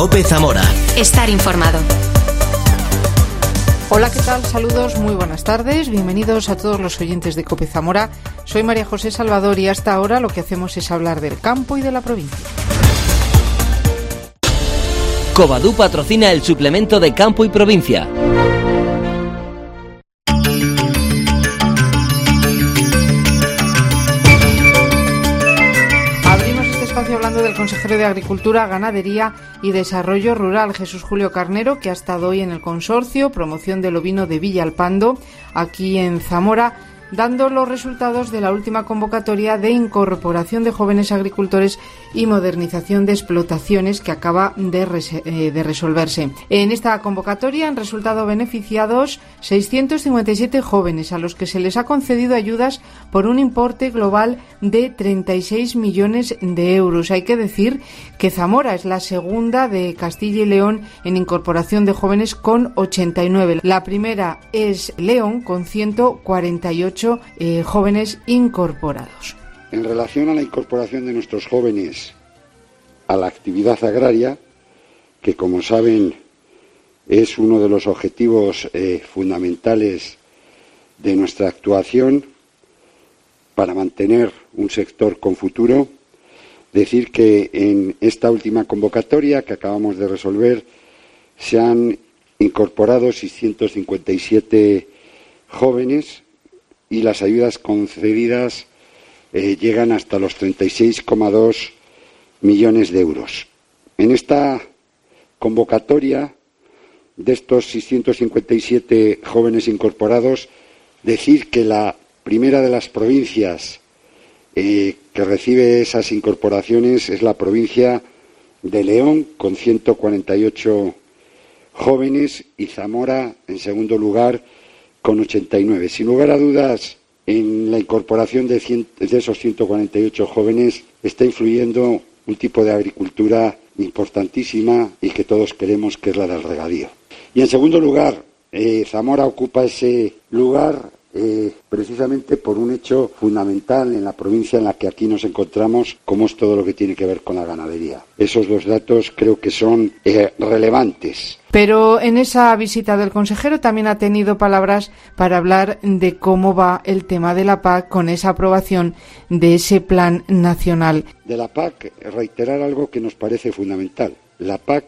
COPE Zamora. Estar informado. Hola, ¿qué tal? Saludos, muy buenas tardes. Bienvenidos a todos los oyentes de COPE Zamora. Soy María José Salvador y hasta ahora lo que hacemos es hablar del campo y de la provincia. Covadú patrocina el suplemento de Campo y Provincia. Hablando del consejero de Agricultura, Ganadería y Desarrollo Rural, Jesús Julio Carnero, que ha estado hoy en el consorcio Promoción del Ovino de Villalpando, aquí en Zamora, dando los resultados de la última convocatoria de incorporación de jóvenes agricultores y modernización de explotaciones que acaba de resolverse. En esta convocatoria han resultado beneficiados 657 jóvenes a los que se les ha concedido ayudas por un importe global de 36 millones de euros. Hay que decir que Zamora es la segunda de Castilla y León en incorporación de jóvenes con 89. La primera es León con 148 jóvenes incorporados. En relación a la incorporación de nuestros jóvenes a la actividad agraria, que como saben es uno de los objetivos fundamentales de nuestra actuación para mantener un sector con futuro, decir que en esta última convocatoria que acabamos de resolver se han incorporado 657 jóvenes y las ayudas concedidas llegan hasta los 36,2 millones de euros. En esta convocatoria de estos 657 jóvenes incorporados, decir que la primera de las provincias que recibe esas incorporaciones es la provincia de León, con 148 jóvenes, y Zamora, en segundo lugar, con 89. Sin lugar a dudas, en la incorporación de esos 148 jóvenes está influyendo un tipo de agricultura importantísima y que todos queremos, que es la del regadío. Y en segundo lugar, Zamora ocupa ese lugar precisamente por un hecho fundamental en la provincia en la que aquí nos encontramos, como es todo lo que tiene que ver con la ganadería. Esos dos datos creo que son relevantes. Pero en esa visita del consejero también ha tenido palabras para hablar de cómo va el tema de la PAC con esa aprobación de ese plan nacional. De la PAC, reiterar algo que nos parece fundamental. La PAC,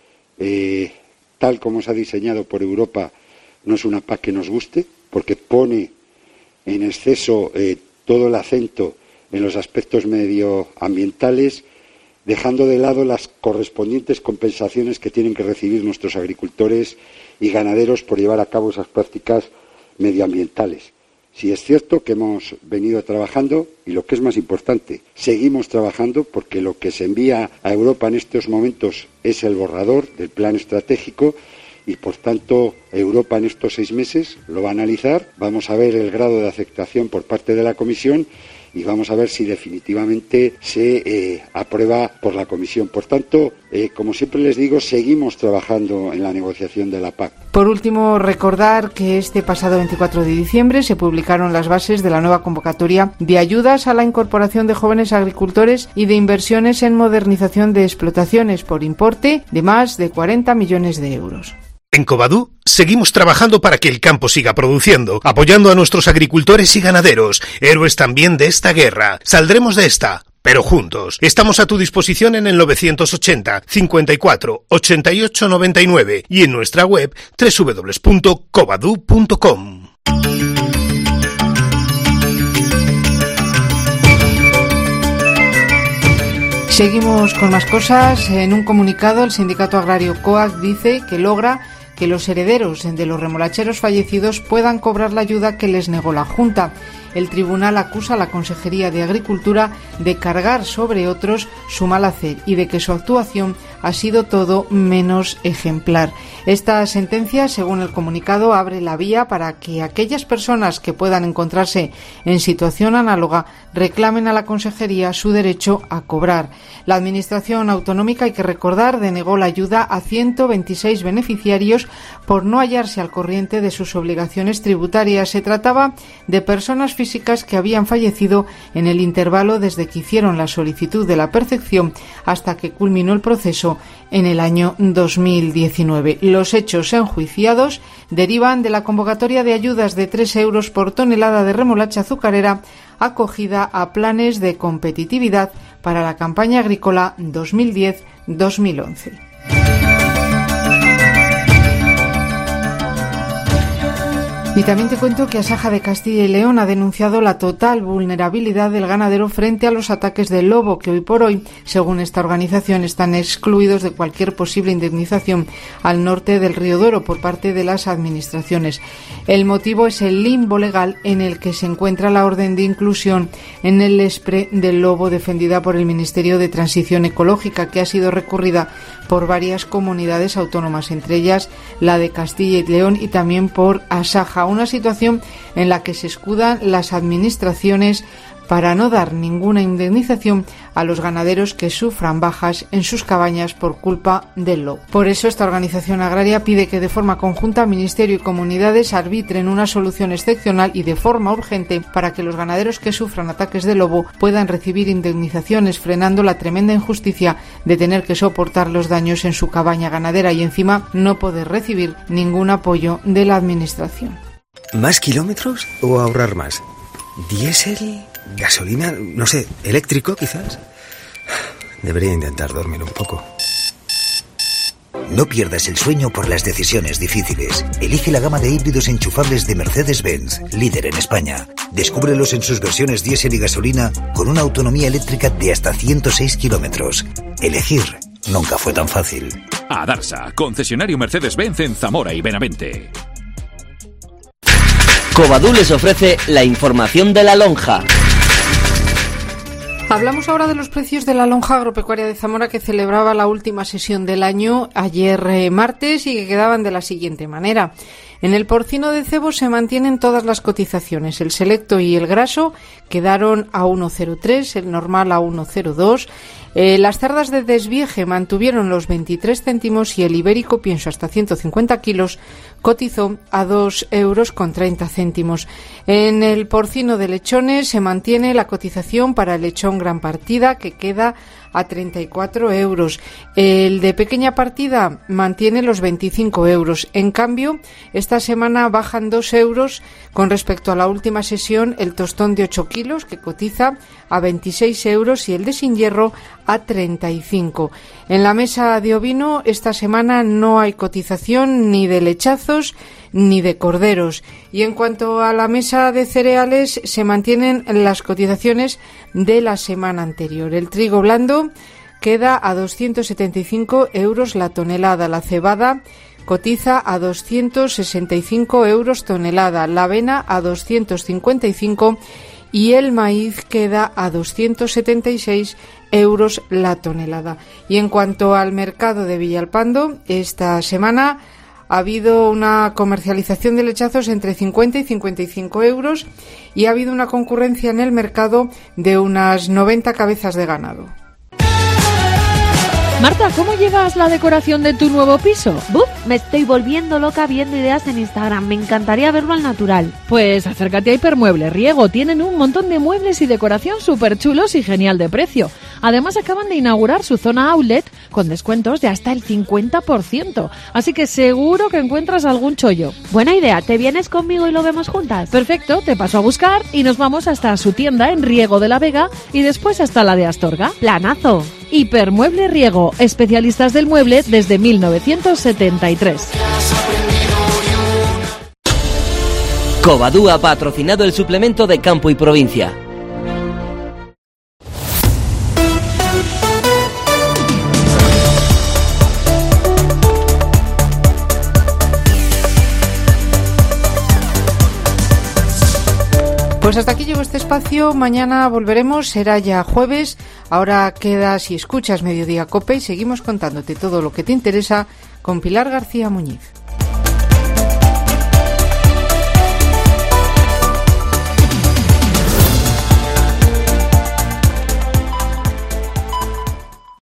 tal como se ha diseñado por Europa, no es una PAC que nos guste, porque pone en exceso todo el acento en los aspectos medioambientales, dejando de lado las correspondientes compensaciones que tienen que recibir nuestros agricultores y ganaderos por llevar a cabo esas prácticas medioambientales. Sí es cierto que hemos venido trabajando, y lo que es más importante, seguimos trabajando, porque lo que se envía a Europa en estos momentos es el borrador del plan estratégico, y por tanto Europa en estos 6 meses lo va a analizar. Vamos a ver el grado de aceptación por parte de la Comisión y vamos a ver si definitivamente se aprueba por la Comisión. Por tanto, como siempre les digo, seguimos trabajando en la negociación de la PAC. Por último, recordar que este pasado 24 de diciembre se publicaron las bases de la nueva convocatoria de ayudas a la incorporación de jóvenes agricultores y de inversiones en modernización de explotaciones por importe de más de 40 millones de euros. En Covadú seguimos trabajando para que el campo siga produciendo, apoyando a nuestros agricultores y ganaderos, héroes también de esta guerra. Saldremos de esta, pero juntos. Estamos a tu disposición en el 980 54 88 99 y en nuestra web www.covadú.com. Seguimos con más cosas. En un comunicado, el sindicato agrario COAG dice que logra que los herederos de los remolacheros fallecidos puedan cobrar la ayuda que les negó la Junta. El tribunal acusa a la Consejería de Agricultura de cargar sobre otros su mal hacer y de que su actuación ha sido todo menos ejemplar. Esta sentencia, según el comunicado, abre la vía para que aquellas personas que puedan encontrarse en situación análoga reclamen a la Consejería su derecho a cobrar. La Administración Autonómica, hay que recordar, denegó la ayuda a 126 beneficiarios por no hallarse al corriente de sus obligaciones tributarias. Se trataba de personas físicas que habían fallecido en el intervalo desde que hicieron la solicitud de la percepción hasta que culminó el proceso en el año 2019. Los hechos enjuiciados derivan de la convocatoria de ayudas de 3 euros por tonelada de remolacha azucarera acogida a planes de competitividad para la campaña agrícola 2010-2011. Y también te cuento que Asaja de Castilla y León ha denunciado la total vulnerabilidad del ganadero frente a los ataques del lobo, que hoy por hoy, según esta organización, están excluidos de cualquier posible indemnización al norte del Río Duero por parte de las administraciones. El motivo es el limbo legal en el que se encuentra la orden de inclusión en el ESPRE del lobo defendida por el Ministerio de Transición Ecológica, que ha sido recurrida por varias comunidades autónomas, entre ellas la de Castilla y León, y también por Asaja. Una situación en la que se escudan las administraciones para no dar ninguna indemnización a los ganaderos que sufran bajas en sus cabañas por culpa del lobo. Por eso esta organización agraria pide que de forma conjunta Ministerio y comunidades arbitren una solución excepcional y de forma urgente para que los ganaderos que sufran ataques de lobo puedan recibir indemnizaciones, frenando la tremenda injusticia de tener que soportar los daños en su cabaña ganadera y encima no poder recibir ningún apoyo de la administración. ¿Más kilómetros o ahorrar más? ¿Diésel? ¿Gasolina? No sé, ¿eléctrico quizás? Debería intentar dormir un poco. No pierdas el sueño por las decisiones difíciles. Elige la gama de híbridos enchufables de Mercedes-Benz, líder en España. Descúbrelos en sus versiones diésel y gasolina con una autonomía eléctrica de hasta 106 kilómetros. Elegir nunca fue tan fácil. Adarsa, concesionario Mercedes-Benz en Zamora y Benavente. Covadú les ofrece la información de la lonja. Hablamos ahora de los precios de la lonja agropecuaria de Zamora, que celebraba la última sesión del año ayer martes y que quedaban de la siguiente manera. En el porcino de cebo se mantienen todas las cotizaciones. El selecto y el graso quedaron a 1,03, el normal a 1,02. Las cerdas de desvieje mantuvieron los 23 céntimos y el ibérico, pienso hasta 150 kilos, cotizó a 2,30 euros. En el porcino de lechones se mantiene la cotización para el lechón gran partida, que queda a 34 euros. El de pequeña partida mantiene los 25 euros. En cambio, esta semana bajan 2 euros con respecto a la última sesión el tostón de 8 kilos, que cotiza a 26 euros, y el de sin hierro a 35. En la mesa de ovino esta semana no hay cotización ni de lechazos ni de corderos. Y en cuanto a la mesa de cereales, se mantienen las cotizaciones de la semana anterior. El trigo blando queda a 275 euros la tonelada. La cebada cotiza a 265 euros tonelada. La avena a 255 y el maíz queda a 276 euros la tonelada. Y en cuanto al mercado de Villalpando, esta semana ha habido una comercialización de lechazos entre 50 y 55 euros y ha habido una concurrencia en el mercado de unas 90 cabezas de ganado. Marta, ¿cómo llevas la decoración de tu nuevo piso? ¡Buf! Me estoy volviendo loca viendo ideas en Instagram. Me encantaría verlo al natural. Pues acércate a Hipermueble Riego. Tienen un montón de muebles y decoración súper chulos y genial de precio. Además, acaban de inaugurar su zona outlet con descuentos de hasta el 50%. Así que seguro que encuentras algún chollo. Buena idea. ¿Te vienes conmigo y lo vemos juntas? Perfecto, te paso a buscar y nos vamos hasta su tienda en Riego de la Vega y después hasta la de Astorga. ¡Planazo! Hipermueble Riego, especialistas del mueble desde 1973. Covadú ha patrocinado el suplemento de Campo y Provincia. Pues hasta aquí llegó este espacio. Mañana volveremos, será ya jueves. Ahora quedas y escuchas Mediodía COPE y seguimos contándote todo lo que te interesa con Pilar García Muñiz.